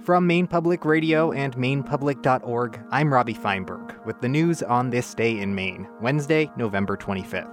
From Maine Public Radio and mainepublic.org, I'm Robbie Feinberg with the news on this day in Maine, Wednesday, November 25th.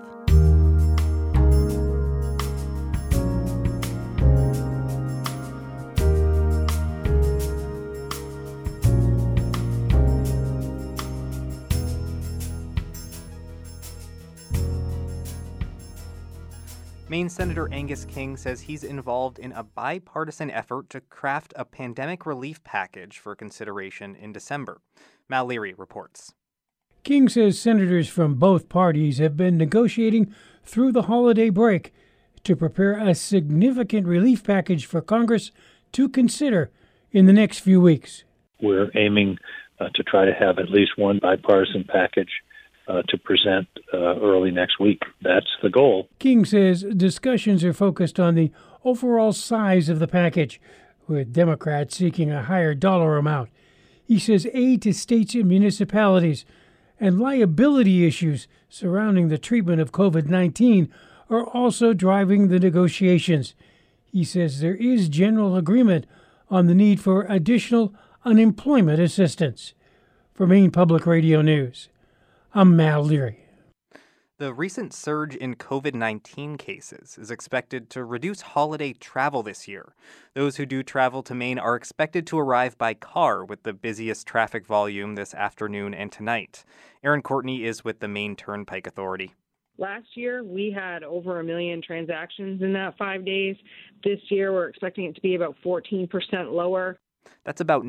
Maine Senator Angus King says he's involved in a bipartisan effort to craft a pandemic relief package for consideration in December. Mal Leary reports. King says senators from both parties have been negotiating through the holiday break to prepare a significant relief package for Congress to consider in the next few weeks. We're aiming to try to have at least one bipartisan package to present early next week. That's the goal. King says discussions are focused on the overall size of the package, with Democrats seeking a higher dollar amount. He says aid to states and municipalities and liability issues surrounding the treatment of COVID-19 are also driving the negotiations. He says there is general agreement on the need for additional unemployment assistance. For Maine Public Radio News, I'm Mal Leary. The recent surge in COVID-19 cases is expected to reduce holiday travel this year. Those who do travel to Maine are expected to arrive by car with the busiest traffic volume this afternoon and tonight. Erin Courtney is with the Maine Turnpike Authority. Last year, we had over 1 million transactions in that 5 days. This year, we're expecting it to be about 14% lower. That's about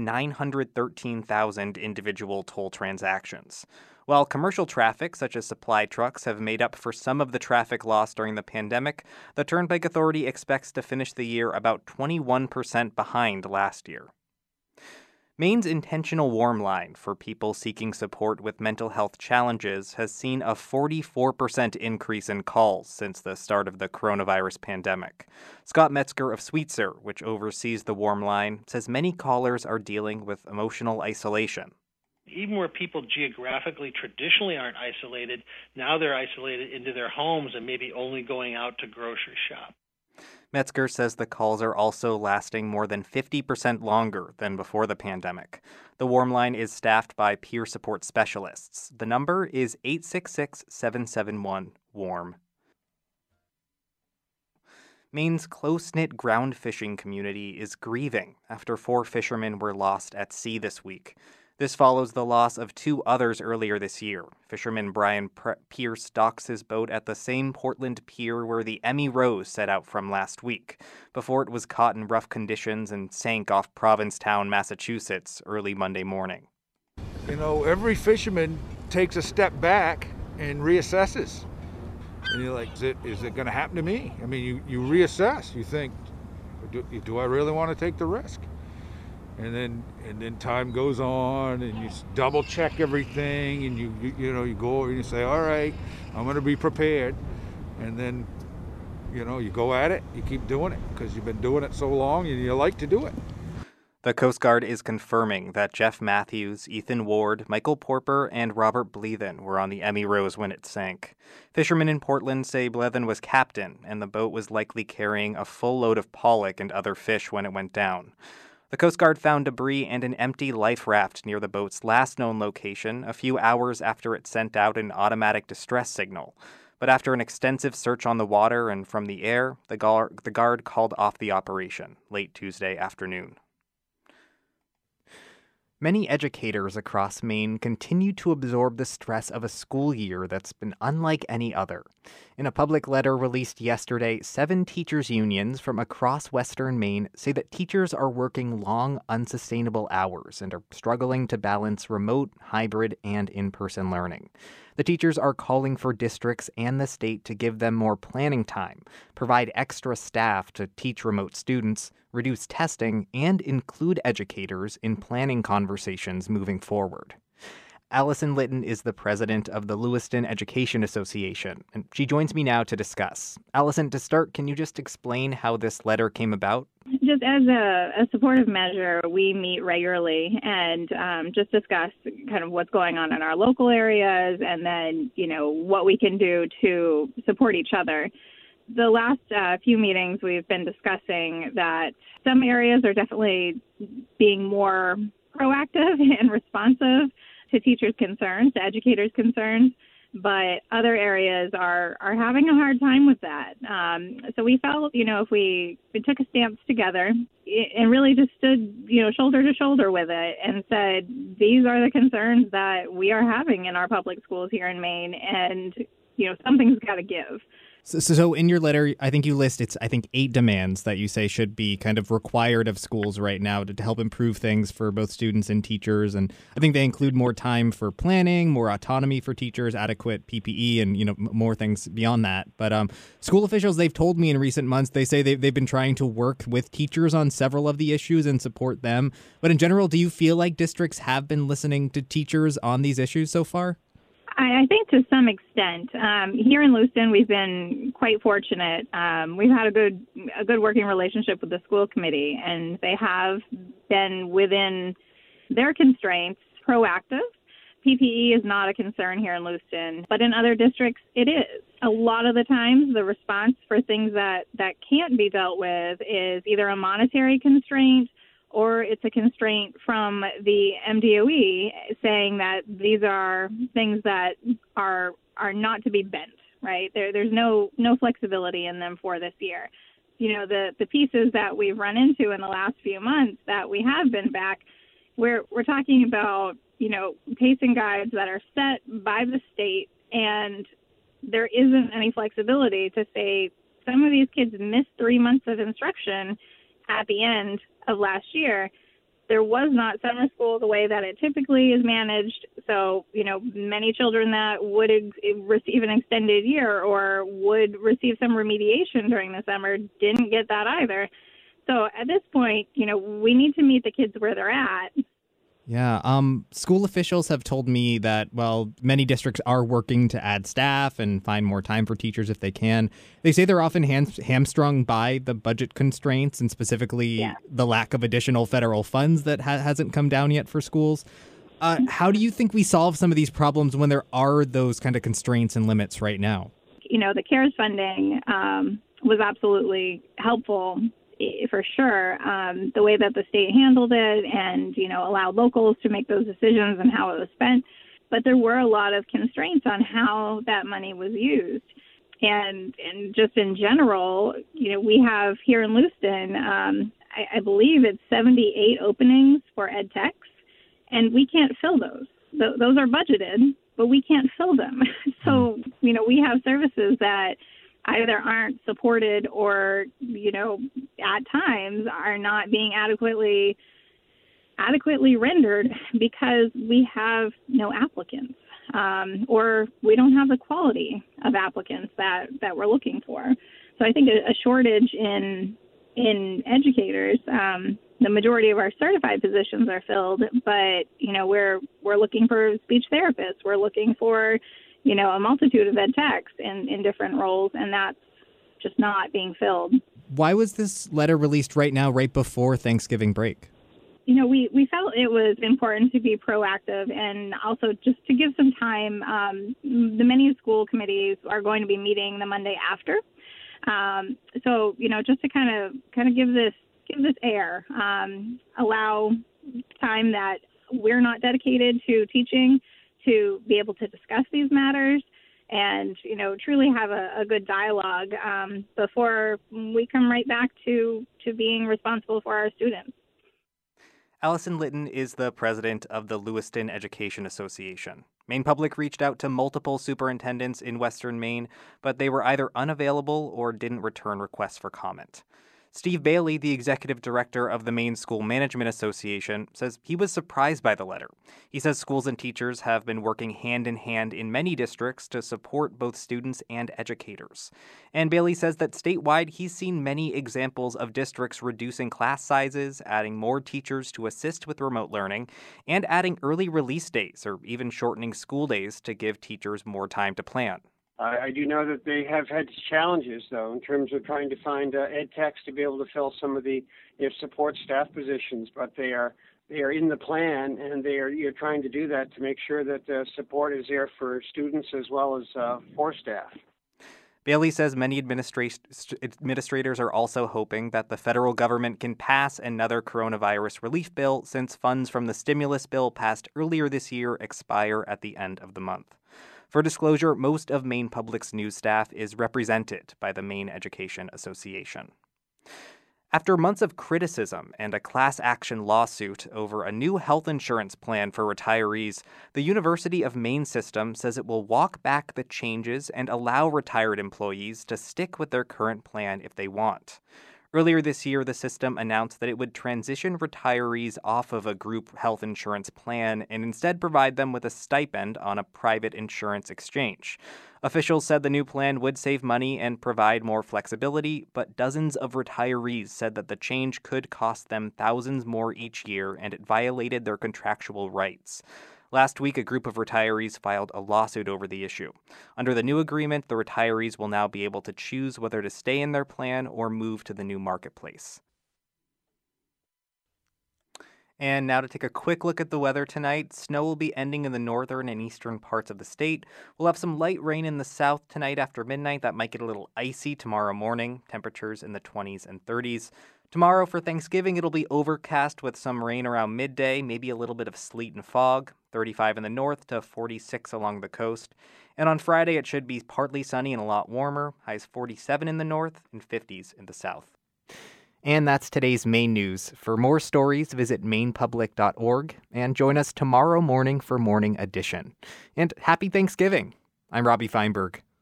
913,000 individual toll transactions. While commercial traffic, such as supply trucks, have made up for some of the traffic loss during the pandemic, the Turnpike Authority expects to finish the year about 21% behind last year. Maine's intentional warm line for people seeking support with mental health challenges has seen a 44% increase in calls since the start of the coronavirus pandemic. Scott Metzger of Sweetser, which oversees the warm line, says many callers are dealing with emotional isolation. Even where people geographically traditionally aren't isolated, now they're isolated into their homes and maybe only going out to grocery shop. Metzger says the calls are also lasting more than 50% longer than before the pandemic. The warm line is staffed by peer support specialists. The number is 866-771-WARM. Maine's close-knit ground fishing community is grieving after 4 fishermen were lost at sea this week. This follows the loss of 2 others earlier this year. Fisherman Brian Pierce docks his boat at the same Portland pier where the Emmy Rose set out from last week, before it was caught in rough conditions and sank off Provincetown, Massachusetts, early Monday morning. You know, every fisherman takes a step back and reassesses. And you're like, is it going to happen to me? I mean, you reassess. You think, do I really want to take the risk? And then time goes on, and you double check everything, and you go over and you say, all right, I'm going to be prepared. And then, you go at it, you keep doing it because you've been doing it so long and you like to do it. The Coast Guard is confirming that Jeff Matthews, Ethan Ward, Michael Porper, and Robert Blethen were on the Emmy Rose when it sank. Fishermen in Portland say Blethen was captain, and the boat was likely carrying a full load of pollock and other fish when it went down. The Coast Guard found debris and an empty life raft near the boat's last known location a few hours after it sent out an automatic distress signal. But after an extensive search on the water and from the air, the Guard called off the operation late Tuesday afternoon. Many educators across Maine continue to absorb the stress of a school year that's been unlike any other. In a public letter released yesterday, 7 teachers' unions from across western Maine say that teachers are working long, unsustainable hours and are struggling to balance remote, hybrid, and in-person learning. The teachers are calling for districts and the state to give them more planning time, provide extra staff to teach remote students, reduce testing, and include educators in planning conversations moving forward. Allison Litton is the president of the Lewiston Education Association, and she joins me now to discuss. Allison, to start, can you just explain how this letter came about? Just as a supportive measure, we meet regularly and just discuss kind of what's going on in our local areas and then, what we can do to support each other. the last few meetings we've been discussing that some areas are definitely being more proactive and responsive to teachers' concerns, to educators' concerns, but other areas are having a hard time with that. So we felt, if we took a stance together and really just stood, shoulder to shoulder with it and said, these are the concerns that we are having in our public schools here in Maine, and, something's got to give. So in your letter, I think you list, 8 demands that you say should be kind of required of schools right now to help improve things for both students and teachers. And I think they include more time for planning, more autonomy for teachers, adequate PPE, and, more things beyond that. But school officials, they've told me in recent months, they say they've been trying to work with teachers on several of the issues and support them. But in general, do you feel like districts have been listening to teachers on these issues so far? I think to some extent. Here in Lewiston, we've been quite fortunate. We've had a good working relationship with the school committee, and they have been within their constraints proactive. PPE is not a concern here in Lewiston, but in other districts, it is. A lot of the times, the response for things that can't be dealt with is either a monetary constraint or it's a constraint from the MDOE saying that these are things that are not to be bent, right? There's no flexibility in them for this year. The pieces that we've run into in the last few months that we have been back, we're talking about, pacing guides that are set by the state, and there isn't any flexibility to say some of these kids missed 3 months of instruction at the end of last year. There was not summer school the way that it typically is managed. So, many children that would receive an extended year or would receive some remediation during the summer didn't get that either. So at this point, we need to meet the kids where they're at. Yeah. School officials have told me that, many districts are working to add staff and find more time for teachers if they can. They say they're often hamstrung by the budget constraints and specifically the lack of additional federal funds that hasn't come down yet for schools. How do you think we solve some of these problems when there are those kind of constraints and limits right now? The CARES funding was absolutely helpful for sure, the way that the state handled it and, allowed locals to make those decisions and how it was spent. But there were a lot of constraints on how that money was used. And just in general, we have here in Lewiston, I believe it's 78 openings for ed techs, and we can't fill those. Those are budgeted, but we can't fill them. So, we have services that either aren't supported or, at times are not being adequately rendered because we have no applicants, or we don't have the quality of applicants that we're looking for. So I think a shortage in educators, the majority of our certified positions are filled, but, we're looking for speech therapists. We're looking for a multitude of ed techs in different roles, and that's just not being filled. Why was this letter released right now, right before Thanksgiving break? We felt it was important to be proactive and also just to give some time. The many school committees are going to be meeting the Monday after. So, just to kind of give this air, allow time that we're not dedicated to teaching to be able to discuss these matters and, truly have a good dialogue before we come right back to being responsible for our students. Allison Litton is the president of the Lewiston Education Association. Maine Public reached out to multiple superintendents in Western Maine, but they were either unavailable or didn't return requests for comment. Steve Bailey, the executive director of the Maine School Management Association, says he was surprised by the letter. He says schools and teachers have been working hand in hand in many districts to support both students and educators. And Bailey says that statewide, he's seen many examples of districts reducing class sizes, adding more teachers to assist with remote learning, and adding early release days or even shortening school days to give teachers more time to plan. I do know that they have had challenges, though, in terms of trying to find ed techs to be able to fill some of the support staff positions, but they are in the plan, and you're trying to do that to make sure that support is there for students as well as for staff. Bailey says many administrators are also hoping that the federal government can pass another coronavirus relief bill since funds from the stimulus bill passed earlier this year expire at the end of the month. For disclosure, most of Maine Public's news staff is represented by the Maine Education Association. After months of criticism and a class action lawsuit over a new health insurance plan for retirees, the University of Maine system says it will walk back the changes and allow retired employees to stick with their current plan if they want. Earlier this year, the system announced that it would transition retirees off of a group health insurance plan and instead provide them with a stipend on a private insurance exchange. Officials said the new plan would save money and provide more flexibility, but dozens of retirees said that the change could cost them thousands more each year and it violated their contractual rights. Last week, a group of retirees filed a lawsuit over the issue. Under the new agreement, the retirees will now be able to choose whether to stay in their plan or move to the new marketplace. And now to take a quick look at the weather tonight. Snow will be ending in the northern and eastern parts of the state. We'll have some light rain in the south tonight after midnight. That might get a little icy tomorrow morning. Temperatures in the 20s and 30s. Tomorrow for Thanksgiving, it'll be overcast with some rain around midday, maybe a little bit of sleet and fog, 35 in the north to 46 along the coast. And on Friday, it should be partly sunny and a lot warmer, highs 47 in the north and 50s in the south. And that's today's Maine news. For more stories, visit mainepublic.org and join us tomorrow morning for Morning Edition. And happy Thanksgiving. I'm Robbie Feinberg.